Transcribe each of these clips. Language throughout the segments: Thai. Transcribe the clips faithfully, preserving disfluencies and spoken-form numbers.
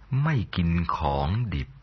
ไม่กินของดิบ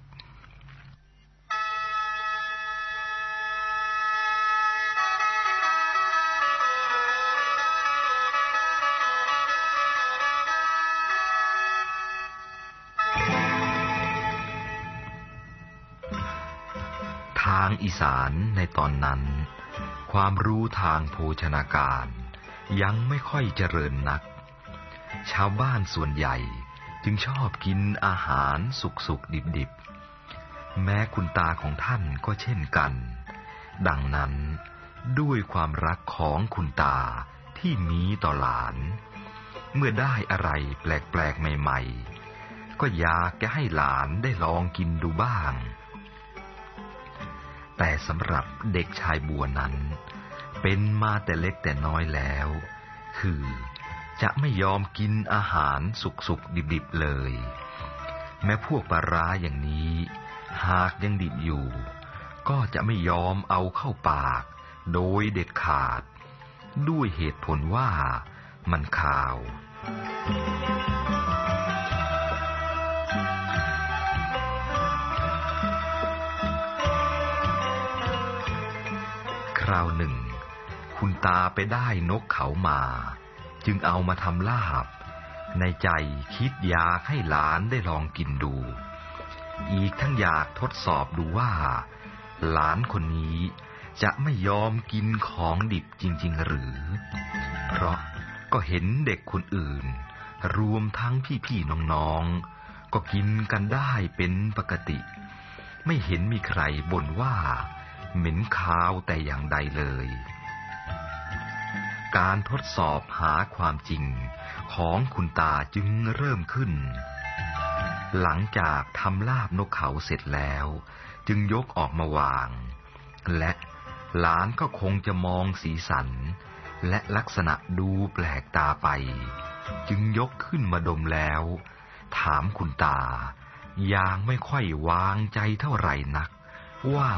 ทางอีสานในตอนนั้นความรู้ทางโภชนาการยังไม่ค่อยเจริญนักชาวบ้านส่วนใหญ่จึงชอบกินอาหารสุกๆดิบๆแม้คุณตาของท่านก็เช่นกันดังนั้นด้วยความรักของคุณตาที่มีต่อหลานเมื่อได้อะไรแปลกๆใหม่ๆก็อยากจะให้หลานได้ลองกินดูบ้างแต่สำหรับเด็กชายบัวนั้นเป็นมาแต่เล็กแต่น้อยแล้วคือจะไม่ยอมกินอาหารสุกๆดิบๆเลยแม้พวกปลาร้าอย่างนี้หากยังดิบอยู่ก็จะไม่ยอมเอาเข้าปากโดยเด็ดขาดด้วยเหตุผลว่ามันคาวคราวหนึ่งคุณตาไปได้นกเขามาจึงเอามาทำลาบในใจคิดอยากให้หลานได้ลองกินดูอีกทั้งอยากทดสอบดูว่าหลานคนนี้จะไม่ยอมกินของดิบจริงๆหรือเพราะก็เห็นเด็กคนอื่นรวมทั้งพี่ๆน้องๆก็กินกันได้เป็นปกติไม่เห็นมีใครบ่นว่าเหม็นคาวแต่อย่างใดเลยการทดสอบหาความจริงของคุณตาจึงเริ่มขึ้นหลังจากทำลาบนกเขาเสร็จแล้วจึงยกออกมาวางและหลานก็คงจะมองสีสันและลักษณะดูแปลกตาไปจึงยกขึ้นมาดมแล้วถามคุณตาอย่างไม่ค่อยวางใจเท่าไหร่นักว่า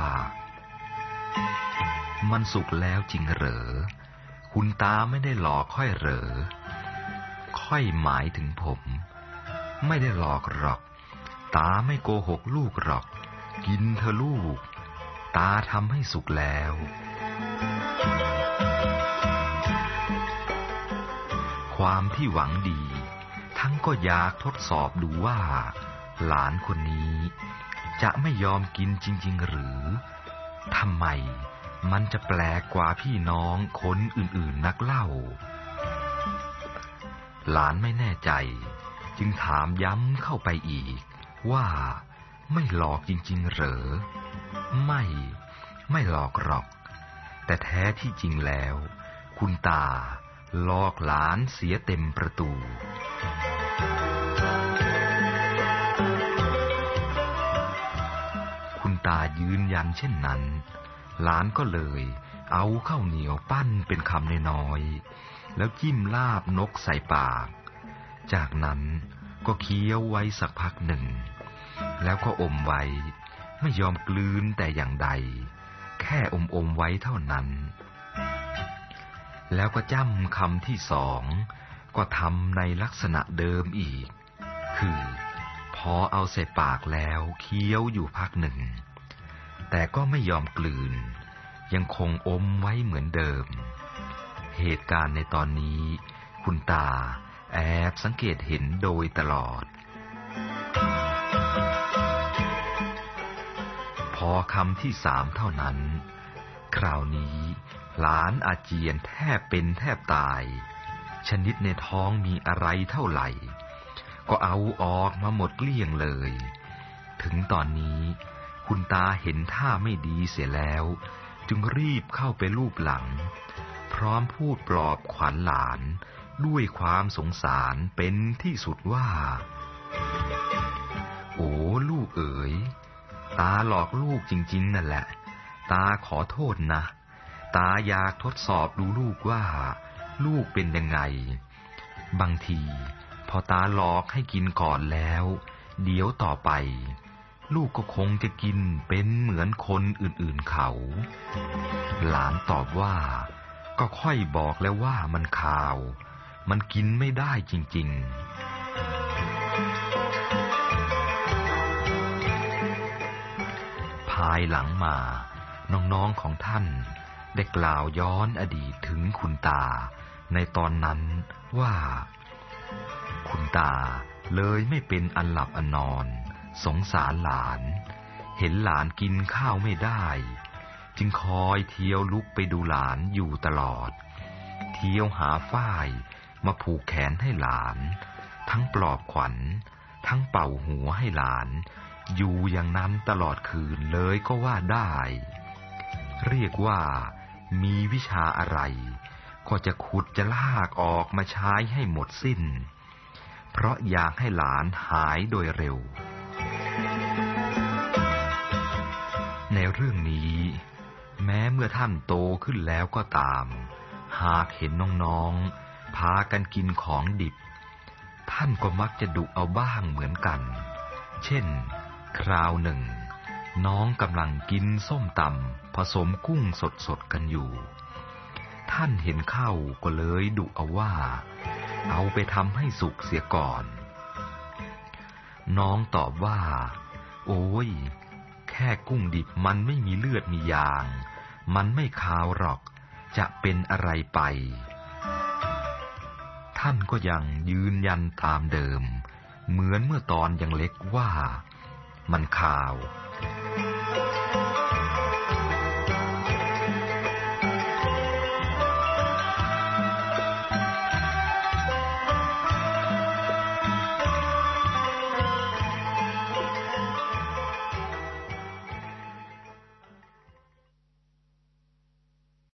มันสุกแล้วจริงเหรอคุณตาไม่ได้หลอกค่อยเหรอค่อยหมายถึงผมไม่ได้หลอกหรอกตาไม่โกหกลูกหรอกกินเถอะลูกตาทำให้สุกแล้วความที่หวังดีทั้งก็อยากทดสอบดูว่าหลานคนนี้จะไม่ยอมกินจริงๆหรือทำไมมันจะแปลกกว่าพี่น้องคนอื่นๆนักเล่าหลานไม่แน่ใจจึงถามย้ำเข้าไปอีกว่าไม่หลอกจริงๆเหรอไม่ไม่หลอกหรอกแต่แท้ที่จริงแล้วคุณตาหลอกหลานเสียเต็มประตูคุณตายืนยันเช่นนั้นหลานก็เลยเอาข้าวเหนียวปั้นเป็นคำน้อยๆแล้วจิ้มลาบนกใส่ปากจากนั้นก็เคี้ยวไว้สักพักหนึ่งแล้วก็อมไว้ไม่ยอมกลืนแต่อย่างใดแค่อมอมไว้เท่านั้นแล้วก็จ้ำคำที่สองก็ทำในลักษณะเดิมอีกคือพอเอาใส่ปากแล้วเคี้ยวอยู่พักหนึ่งแต่ก็ไม่ยอมกลืนยังคงอมไว้เหมือนเดิมเหตุการณ์ในตอนนี้คุณตาแอบสังเกตเห็นโดยตลอดพอคำที่สามเท่านั้นคราวนี้หลานอาเจียนแทบเป็นแทบตายชนิดในท้องมีอะไรเท่าไหร่ก็เอาออกมาหมดเกลี้ยงเลยถึงตอนนี้คุณตาเห็นท่าไม่ดีเสียแล้วจึงรีบเข้าไปลูบหลังพร้อมพูดปลอบขวัญหลานด้วยความสงสารเป็นที่สุดว่าโอ้ลูกเอ๋ยตาหลอกลูกจริงๆนั่นแหละตาขอโทษนะตาอยากทดสอบดูลูกว่าลูกเป็นยังไงบางทีพอตาหลอกให้กินก่อนแล้วเดี๋ยวต่อไปลูกก็คงจะกินเป็นเหมือนคนอื่นๆเขาหลานตอบว่าก็ค่อยบอกแล้วว่ามันคาวมันกินไม่ได้จริงๆายหลังมาน้องๆของท่านได้กล่าวย้อนอดีตถึงคุณตาในตอนนั้นว่าคุณตาเลยไม่เป็นอันหลับอันนอนสงสารหลานเห็นหลานกินข้าวไม่ได้จึงคอยเที่ยวลุกไปดูหลานอยู่ตลอดเที่ยวหาฝ้ายมาผูกแขนให้หลานทั้งปลอบขวัญทั้งเป่าหัวให้หลานอยู่อย่างนั้นตลอดคืนเลยก็ว่าได้เรียกว่ามีวิชาอะไรก็จะขุดจะลากออกมาใช้ให้หมดสิ้นเพราะอยากให้หลานหายโดยเร็วในเรื่องนี้แม้เมื่อท่านโตขึ้นแล้วก็ตามหากเห็นน้องๆพากันกินของดิบท่านก็มักจะดุเอาบ้างเหมือนกันเช่นคราวหนึ่งน้องกำลังกินส้มตำผสมกุ้งสดๆกันอยู่ท่านเห็นเข้าก็เลยดุเอาว่าเอาไปทำให้สุกเสียก่อนน้องตอบว่าโอ้ยแค่กุ้งดิบมันไม่มีเลือดมียางมันไม่คาวหรอกจะเป็นอะไรไปท่านก็ยังยืนยันตามเดิมเหมือนเมื่อตอนยังเล็กว่ามันคาว